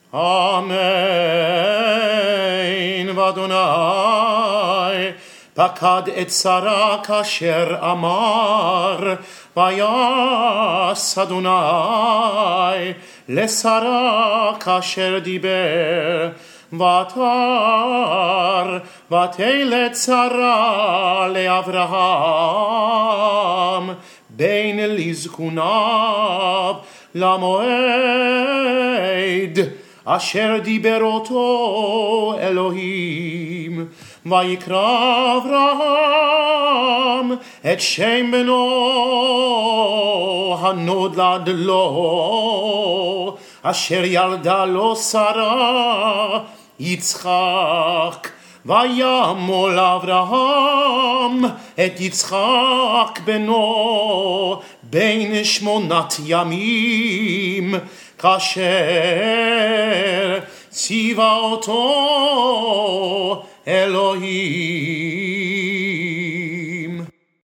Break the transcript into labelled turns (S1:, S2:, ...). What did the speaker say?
S1: אמן. ואדוני פקד את שרה כאשר אמר, ויעש אדוני לשרה כאשר דיבר, ותר ותלד שרה לאברהם בין לזקוניו למועד אשר דיבר אותו אלוהים. ויקרא אברהם את שם בנו הנולד לו אשר ילדה לו שרה יצחק. וימול אברהם את יצחק בנו בין 8 ימים כאשר ציווה אותו אלוהים.